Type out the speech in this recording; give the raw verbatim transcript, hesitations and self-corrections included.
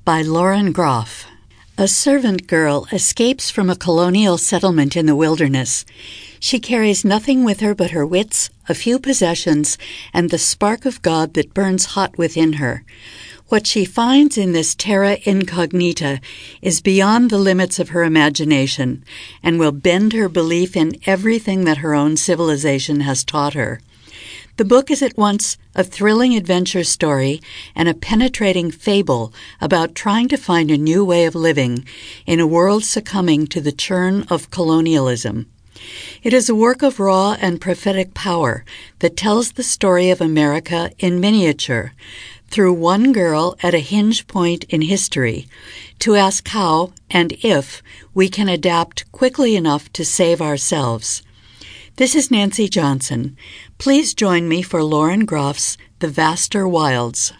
by Lauren Groff. A servant girl escapes from a colonial settlement in the wilderness. She carries nothing with her but her wits, a few possessions, and the spark of God that burns hot within her. What she finds in this terra incognita is beyond the limits of her imagination and will bend her belief in everything that her own civilization has taught her. The book is at once a thrilling adventure story and a penetrating fable about trying to find a new way of living in a world succumbing to the churn of colonialism. It is a work of raw and prophetic power that tells the story of America in miniature, through one girl at a hinge point in history, to ask how and if we can adapt quickly enough to save ourselves. This is Nancy Johnson. Please join me for Lauren Groff's The Vaster Wilds.